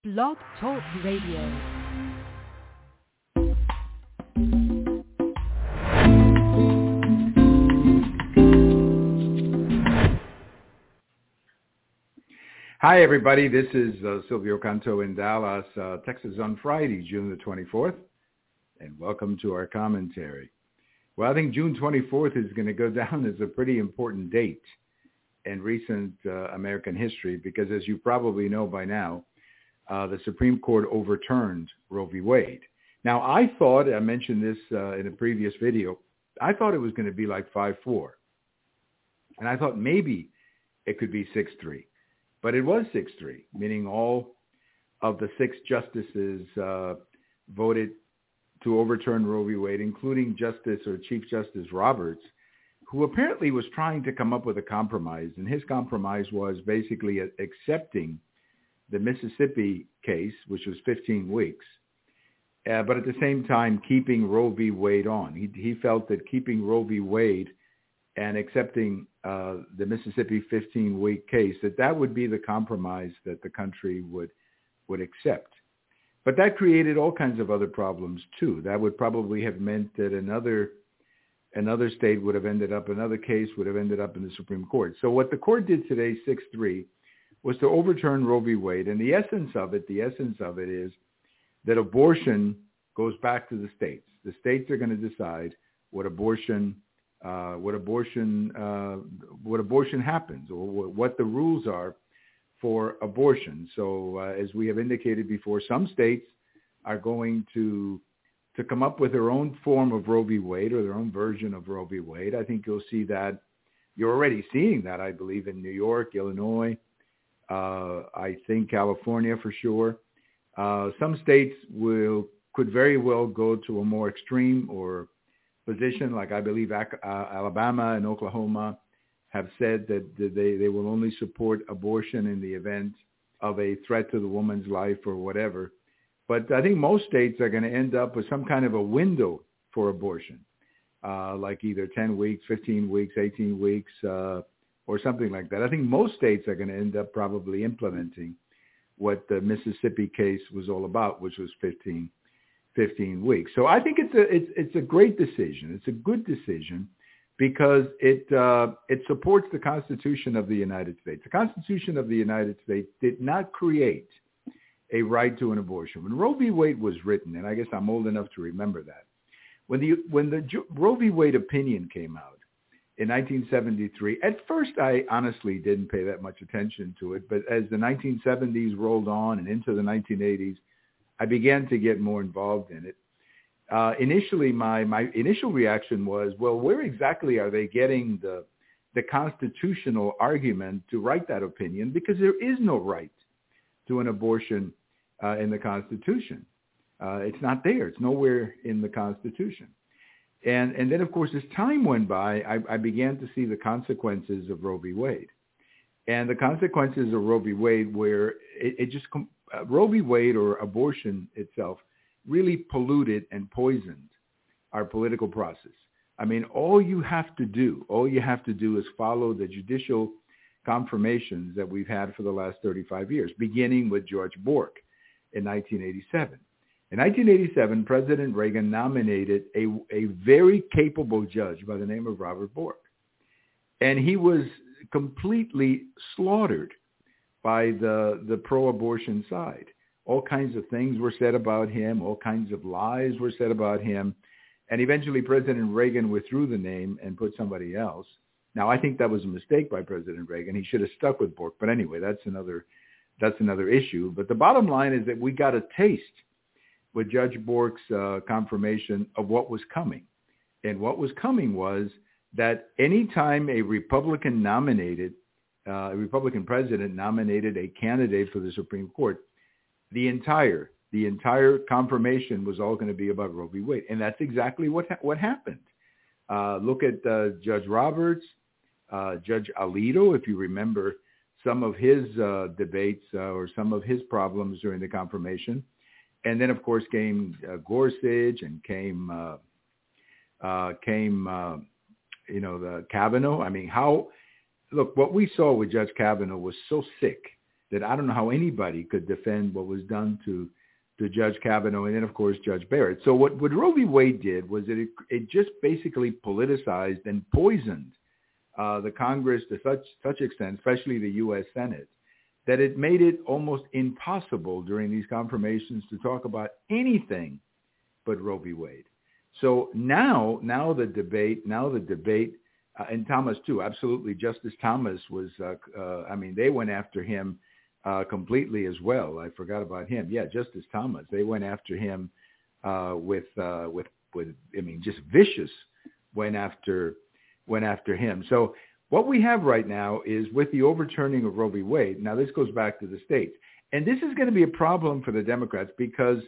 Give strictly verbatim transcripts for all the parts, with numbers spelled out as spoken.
Blog Talk Radio. Hi, everybody. This is uh, Silvio Canto in Dallas, uh, Texas on Friday, June the twenty-fourth, and welcome to our commentary. Well, I think June twenty-fourth is going to go down as a pretty important date in recent uh, American history because, as you probably know by now, uh, the Supreme Court overturned Roe v. Wade. Now, I thought, I mentioned this uh, in a previous video, I thought it was going to be like five four, and I thought maybe it could be six three. But it was six three, meaning all of the six justices uh, voted to overturn Roe v. Wade, including Justice or Chief Justice Roberts, who apparently was trying to come up with a compromise. And his compromise was basically accepting the Mississippi case, which was fifteen weeks, uh, but at the same time keeping Roe v. Wade on. He, he felt that keeping Roe v. Wade and accepting uh, the Mississippi fifteen-week case, that that would be the compromise that the country would would accept. But that created all kinds of other problems, too. That would probably have meant that another another state would have ended up, another case would have ended up in the Supreme Court. So what the court did today, six three, was to overturn Roe v. Wade. And the essence of it, the essence of it is that abortion goes back to the states. The states are going to decide what abortion Uh, what abortion uh, what abortion happens, or w- what the rules are for abortion. So, uh, as we have indicated before, some states are going to to come up with their own form of Roe v. Wade or their own version of Roe v. Wade. I think you'll see that. You're already seeing that, I believe, in New York, Illinois. Uh, I think California for sure. Uh, some states will could very well go to a more extreme or position, like I believe uh, Alabama and Oklahoma have said that they, they will only support abortion in the event of a threat to the woman's life or whatever. But I think most states are going to end up with some kind of a window for abortion, uh, like either ten weeks, fifteen weeks, eighteen weeks, uh, or something like that. I think most states are going to end up probably implementing what the Mississippi case was all about, which was fifteen fifteen weeks. So I think it's a it's it's a great decision. It's a good decision because it uh, it supports the Constitution of the United States. The Constitution of the United States did not create a right to an abortion. When Roe v. Wade was written, and I guess I'm old enough to remember that, when the when the Roe v. Wade opinion came out in nineteen seventy-three, at first I honestly didn't pay that much attention to it, but as the nineteen seventies rolled on and into the nineteen eighties, I began to get more involved in it. Uh, initially, my, my initial reaction was, well, where exactly are they getting the the constitutional argument to write that opinion? Because there is no right to an abortion uh, in the Constitution. Uh, it's not there. It's nowhere in the Constitution. And and then, of course, as time went by, I, I began to see the consequences of Roe v. Wade. And the consequences of Roe v. Wade where it, it just com- Uh, Roe v. Wade, or abortion itself, really polluted and poisoned our political process. I mean, all you have to do, all you have to do is follow the judicial confirmations that we've had for the last thirty-five years, beginning with George Bork in nineteen eighty-seven. In nineteen eighty-seven, President Reagan nominated a, a very capable judge by the name of Robert Bork. And he was completely slaughtered by the, the pro-abortion side. All kinds of things were said about him. All kinds of lies were said about him. And eventually President Reagan withdrew the name and put somebody else. Now, I think that was a mistake by President Reagan. He should have stuck with Bork. But anyway, that's another that's another issue. But the bottom line is that we got a taste with Judge Bork's uh, confirmation of what was coming. And what was coming was that anytime a Republican nominated Uh, a Republican president nominated a candidate for the Supreme Court, the entire the entire confirmation was all going to be about Roe v. Wade, and that's exactly what ha- what happened. Uh, look at uh, Judge Roberts, uh, Judge Alito, if you remember some of his uh, debates uh, or some of his problems during the confirmation, and then of course came uh, Gorsuch and came uh, uh, came uh, you know the Kavanaugh. I mean, how. Look, what we saw with Judge Kavanaugh was so sick that I don't know how anybody could defend what was done to to Judge Kavanaugh and then, of course, Judge Barrett. So what, what Roe v. Wade did was that it, it just basically politicized and poisoned uh, the Congress to such such extent, especially the U S Senate, that it made it almost impossible during these confirmations to talk about anything but Roe v. Wade. So now, now the debate, now the debate, uh, and Thomas too, absolutely. Justice Thomas was, uh, uh, I mean, they went after him uh, completely as well. I forgot about him. Yeah, Justice Thomas. They went after him uh, with, uh, with, with, I mean, just vicious. Went after, went after him. So what we have right now is with the overturning of Roe v. Wade. Now this goes back to the states, and this is going to be a problem for the Democrats because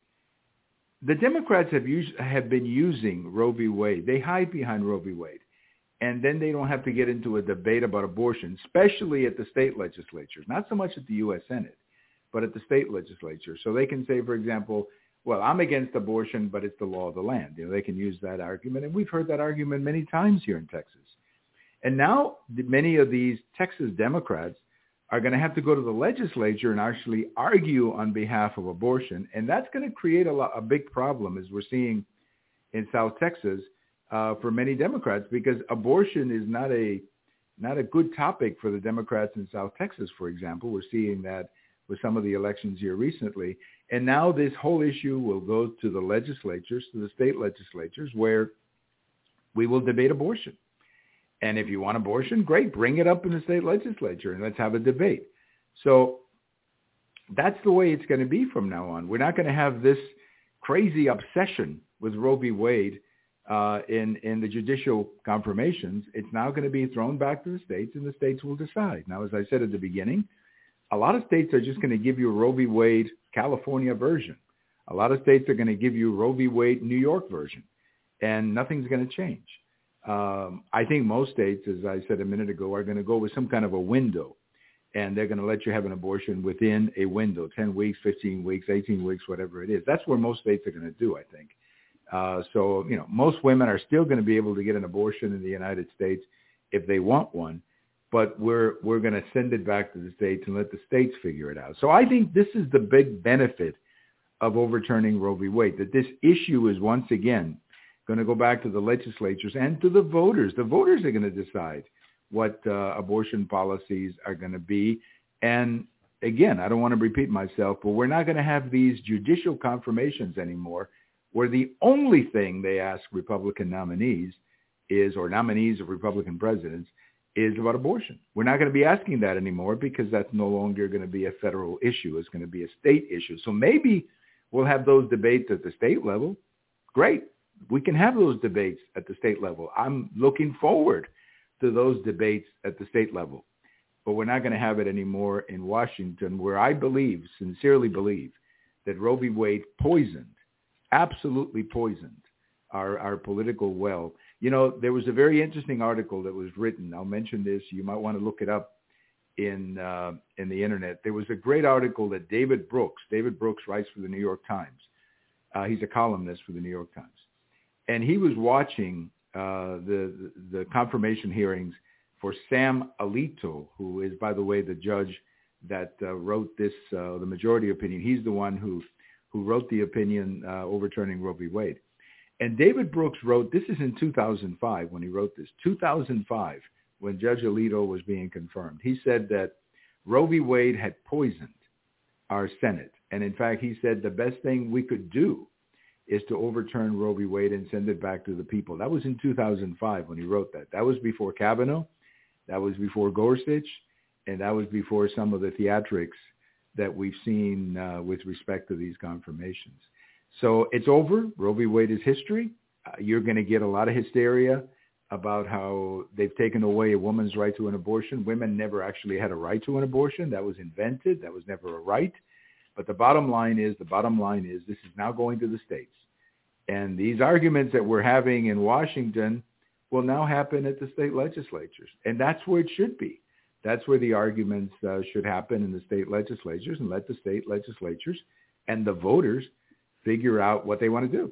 the Democrats have used, have been using Roe v. Wade. They hide behind Roe v. Wade, and then they don't have to get into a debate about abortion, especially at the state legislatures, not so much at the U S Senate, but at the state legislature. So they can say, for example, well, I'm against abortion, but it's the law of the land. You know, they can use that argument, and we've heard that argument many times here in Texas. And now many of these Texas Democrats are going to have to go to the legislature and actually argue on behalf of abortion. And that's going to create a, lot, a big problem, as we're seeing in South Texas uh, for many Democrats, because abortion is not a not a good topic for the Democrats in South Texas, for example. We're seeing that with some of the elections here recently. And now this whole issue will go to the legislatures, to the state legislatures, where we will debate abortion. And if you want abortion, great, bring it up in the state legislature and let's have a debate. So that's the way it's going to be from now on. We're not going to have this crazy obsession with Roe v. Wade uh, in, in the judicial confirmations. It's now going to be thrown back to the states, and the states will decide. Now, as I said at the beginning, a lot of states are just going to give you a Roe v. Wade California version. A lot of states are going to give you Roe v. Wade New York version, and nothing's going to change. Um, I think most states, as I said a minute ago, are going to go with some kind of a window, and they're going to let you have an abortion within a window, ten weeks, fifteen weeks, eighteen weeks, whatever it is. That's where most states are going to do, I think. Uh, so, you know, most women are still going to be able to get an abortion in the United States if they want one, but we're we're going to send it back to the states and let the states figure it out. So I think this is the big benefit of overturning Roe v. Wade, that this issue is once again going to go back to the legislatures and to the voters. The voters are going to decide what uh, abortion policies are going to be. And again, I don't want to repeat myself, but we're not going to have these judicial confirmations anymore where the only thing they ask Republican nominees is, or nominees of Republican presidents, is about abortion. We're not going to be asking that anymore because that's no longer going to be a federal issue. It's going to be a state issue. So maybe we'll have those debates at the state level. Great. We can have those debates at the state level. I'm looking forward to those debates at the state level. But we're not going to have it anymore in Washington, where I believe, sincerely believe, that Roe v. Wade poisoned, absolutely poisoned our, our political well. You know, there was a very interesting article that was written. I'll mention this. You might want to look it up in uh, in the Internet. There was a great article that David Brooks, David Brooks writes for the New York Times. Uh, he's a columnist for the New York Times. And he was watching uh, the, the the confirmation hearings for Sam Alito, who is, by the way, the judge that uh, wrote this, uh, the majority opinion. He's the one who, who wrote the opinion uh, overturning Roe v. Wade. And David Brooks wrote, this is in two thousand five when he wrote this, two thousand five, when Judge Alito was being confirmed. He said that Roe v. Wade had poisoned our Senate. And in fact, he said the best thing we could do is to overturn Roe v. Wade and send it back to the people. That was in two thousand five when he wrote that. That was before Kavanaugh. That was before Gorsuch. And that was before some of the theatrics that we've seen uh, with respect to these confirmations. So it's over. Roe v. Wade is history. Uh, you're going to get a lot of hysteria about how they've taken away a woman's right to an abortion. Women never actually had a right to an abortion. That was invented. That was never a right. But the bottom line is, the bottom line is this is now going to the states. And these arguments that we're having in Washington will now happen at the state legislatures. And that's where it should be. That's where the arguments uh, should happen in the state legislatures, and let the state legislatures and the voters figure out what they want to do.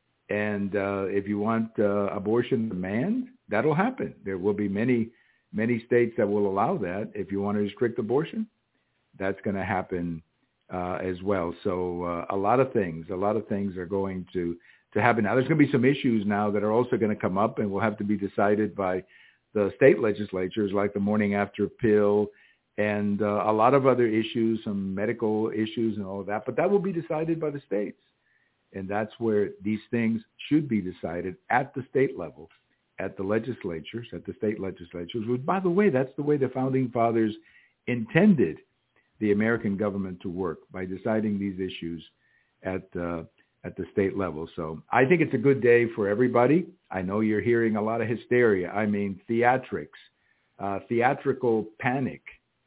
And uh, if you want uh, abortion demand, that'll happen. There will be many, many states that will allow that. If you want to restrict abortion, that's going to happen uh, as well. So uh, a lot of things, a lot of things are going to, to happen. Now, there's going to be some issues now that are also going to come up and will have to be decided by the state legislatures, like the morning after pill and uh, a lot of other issues, some medical issues and all of that. But that will be decided by the states. And that's where these things should be decided at the state level, at the legislatures, at the state legislatures, which, by the way, that's the way the Founding Fathers intended the American government to work, by deciding these issues at uh, at the state level. So I think it's a good day for everybody. I know you're hearing a lot of hysteria. I mean, theatrics, uh, theatrical panic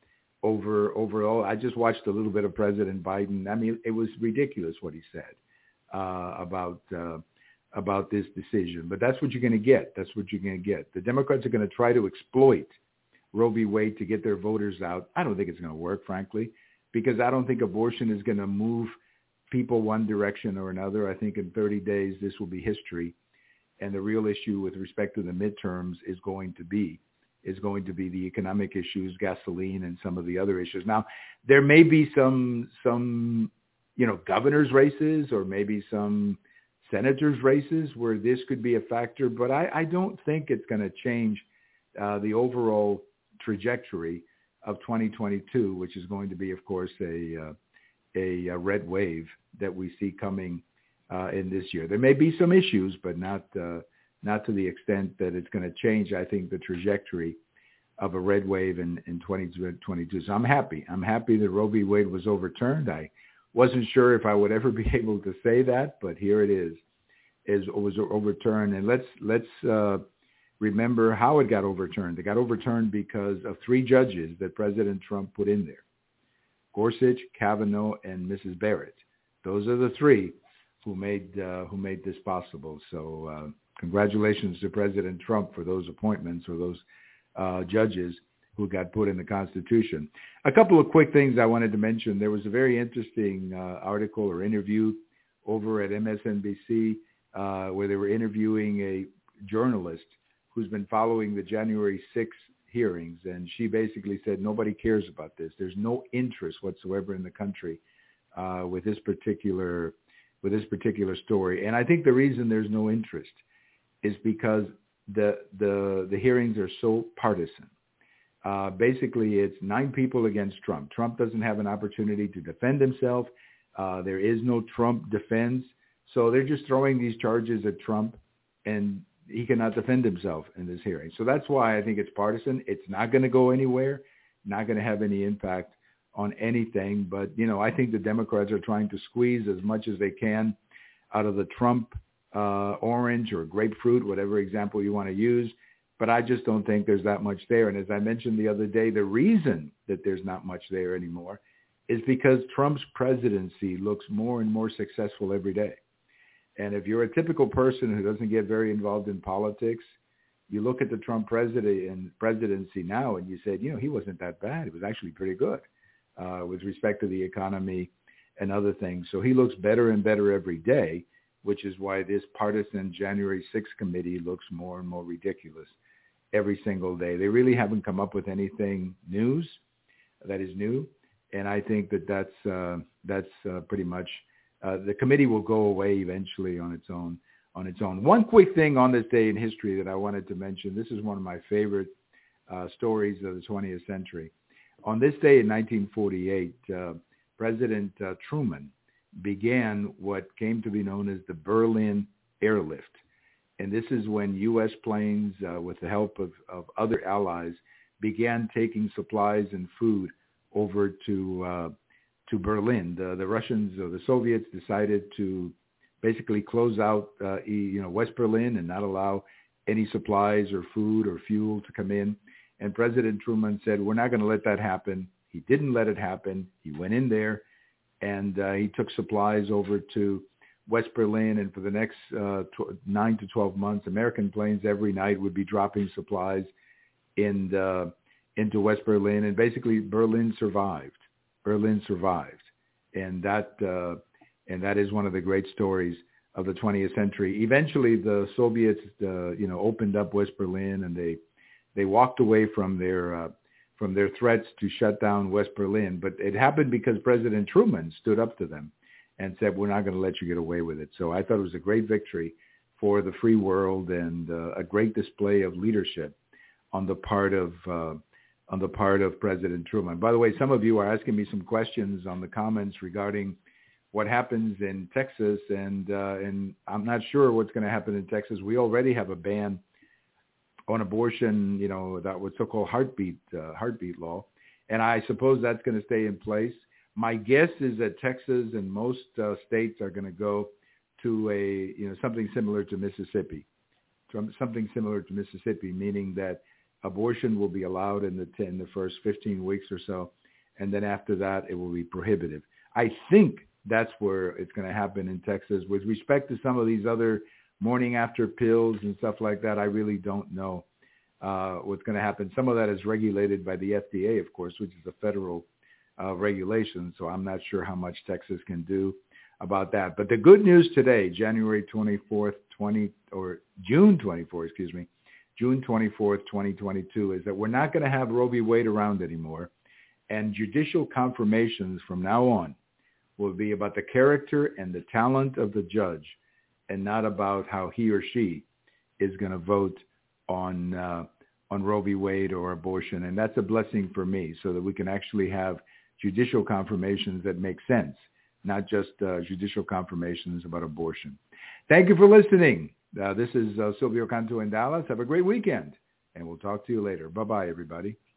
over overall. I just watched a little bit of President Biden. I mean, it was ridiculous what he said uh, about uh, about this decision. But that's what you're going to get. That's what you're going to get. The Democrats are going to try to exploit Roe v. Wade to get their voters out. I don't think it's going to work, frankly, because I don't think abortion is going to move people one direction or another. I think in thirty days, this will be history. And the real issue with respect to the midterms is going to be, is going to be the economic issues, gasoline, and some of the other issues. Now, there may be some, some, you know, governor's races or maybe some senators' races where this could be a factor, but I, I don't think it's going to change uh, the overall trajectory of twenty twenty-two, which is going to be, of course, a uh, a, a red wave that we see coming uh, in this year. There may be some issues, but not uh, not to the extent that it's going to change, I think, the trajectory of a red wave in, in twenty twenty-two. So I'm happy. I'm happy that Roe v. Wade was overturned. I wasn't sure if I would ever be able to say that, but here it is, is it was overturned. And let's let's uh, remember how it got overturned. It got overturned because of three judges that President Trump put in there: Gorsuch, Kavanaugh, and Missus Barrett. Those are the three who made uh, who made this possible. So uh, congratulations to President Trump for those appointments or those uh, judges who got put in the Constitution. A couple of quick things I wanted to mention. There was a very interesting uh, article or interview over at M S N B C uh, where they were interviewing a journalist who's been following the January sixth hearings, and she basically said nobody cares about this. There's no interest whatsoever in the country uh, with this particular with this particular story. And I think the reason there's no interest is because the the the hearings are so partisan. Uh, basically, it's nine people against Trump. Trump doesn't have an opportunity to defend himself. Uh, there is no Trump defense. So they're just throwing these charges at Trump, and he cannot defend himself in this hearing. So that's why I think it's partisan. It's not going to go anywhere, not going to have any impact on anything. But, you know, I think the Democrats are trying to squeeze as much as they can out of the Trump uh, orange or grapefruit, whatever example you want to use. But I just don't think there's that much there. And as I mentioned the other day, the reason that there's not much there anymore is because Trump's presidency looks more and more successful every day. And if you're a typical person who doesn't get very involved in politics, you look at the Trump president and presidency now and you said, you know, he wasn't that bad. It was actually pretty good uh, with respect to the economy and other things. So he looks better and better every day, which is why this partisan January sixth committee looks more and more ridiculous every single day. They really haven't come up with anything news that is new. And I think that that's, uh, that's uh, pretty much Uh, the committee will go away eventually on its own. On its own. One quick thing on this day in history that I wanted to mention. This is one of my favorite uh, stories of the twentieth century. On this day in nineteen forty-eight, uh, President uh, Truman began what came to be known as the Berlin Airlift, and this is when U S planes, uh, with the help of, of other allies, began taking supplies and food over to uh, to Berlin. The, the Russians or the Soviets decided to basically close out, uh, you know, West Berlin and not allow any supplies or food or fuel to come in. And President Truman said, we're not going to let that happen. He didn't let it happen. He went in there and uh, he took supplies over to West Berlin. And for the next uh, tw- nine to twelve months, American planes every night would be dropping supplies in the, into West Berlin. And basically Berlin survived. Berlin survived, and that uh, and that is one of the great stories of the twentieth century. Eventually, the Soviets, uh, you know, opened up West Berlin, and they they walked away from their uh, from their threats to shut down West Berlin. But it happened because President Truman stood up to them and said, we're not going to let you get away with it. So I thought it was a great victory for the free world and uh, a great display of leadership on the part of uh, on the part of President Truman. By the way, some of you are asking me some questions on the comments regarding what happens in Texas, and uh, and I'm not sure what's going to happen in Texas. We already have a ban on abortion, you know, that was so-called heartbeat uh, heartbeat law, and I suppose that's going to stay in place. My guess is that Texas and most uh, states are going to go to a, you know, something similar to Mississippi, something similar to Mississippi, meaning that abortion will be allowed in the in the first fifteen weeks or so, and then after that it will be prohibitive. I think that's where it's going to happen in Texas. With respect to some of these other morning after pills and stuff like that, I really don't know uh, what's going to happen. Some of that is regulated by the F D A, of course, which is a federal uh, regulation, so I'm not sure how much Texas can do about that. But the good news today, January twenty-fourth, twenty or June twenty-fourth, excuse me, June twenty-fourth, twenty twenty-two, is that we're not going to have Roe v. Wade around anymore, and judicial confirmations from now on will be about the character and the talent of the judge, and not about how he or she is going to vote on uh, on Roe v. Wade or abortion. And that's a blessing for me, so that we can actually have judicial confirmations that make sense, not just uh, judicial confirmations about abortion. Thank you for listening. Uh, this is uh, Silvio Canto in Dallas. Have a great weekend, and we'll talk to you later. Bye-bye, everybody.